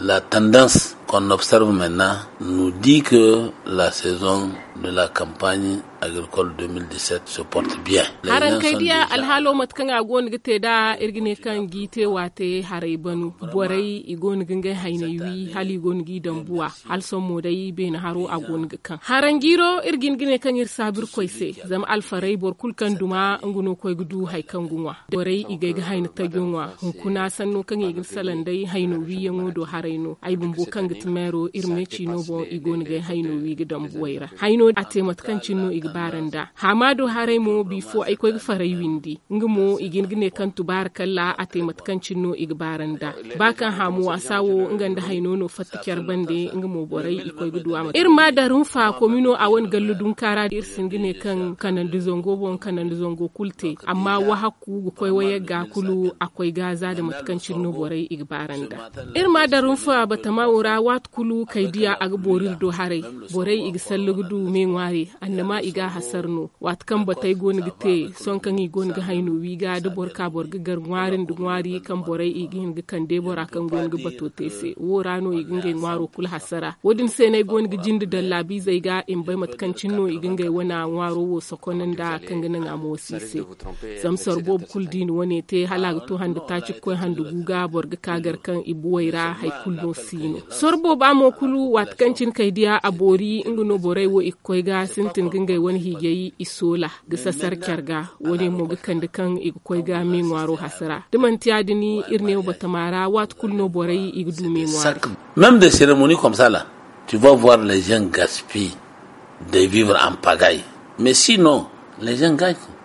La tendance qu'on observe maintenant nous dit que la saison de la campagne agricole 2017 se porte bien. Haran kai dia alhalo matkan agon gite da irgine kan gite wate harai banu borai igon ginga hainayi hali gon gidan buwa halson modai ben haro agon kan haran giro irgin gine kan ir sabir koise zam alfarai bor kulkan duma nguno koy gudu hay kan gunwa borai igay ga haina tagunwa hunkuna sanno kan igin salandai haino wi yango do haraino ay bumbo kan gitmero irmeci no bo igon ga haino wi gidan buwaira haino ate matkan cinno igbaranda hamado harai mo bifo ay koy farai windi ngumo igin gine kan tubarakalla ate matkan cinno igbaranda bakan hamu wasawo nganda haino no fatikar bande ngumo borai ikoy guduwa irma darun fa komino awon galludun kara ir singine kan kanan dizongo bon kanan dizongo kulte amma wa hakku koy waye ga kulu akoy gaza da matkan cinno borai igbaranda irma darun fa batamawura wat kulu kaidiya agborir do harai borai igsallugudu me ngwari annama iga hasarno wat kan batay gon gite son kan i gon ga hayno wiga de borka borga gar ngwarin du ngwari kan borai igin ga kan de bora kan gon ga batote se worano igin ga ngwaro kul hasara wodin sene gon ga jindi da labi zai ga in bai matkan cinno igin ga wana ngwaro wo sokonan da kan ga nan amosi se zamsar bob kuldin wone te halaga to handa ta ci ko handa guga borga kagar kan ibuwaira hay kulno sino sorbo ba mo kulu wat kan cin kaidiya abori inguno borai wo ikoy ga sintin gingai wani higeyi isola ga sassar kyarga wani mo ga kan dukan ikoy ga me ngwaro hasara diman tiyadini irne batamara wat kulno borai igdu me ngwaro. Même des cérémonies comme ça là, tu vas voir les gens gaspillent de vivre en pagaille. Mais sinon, les gens gagnent.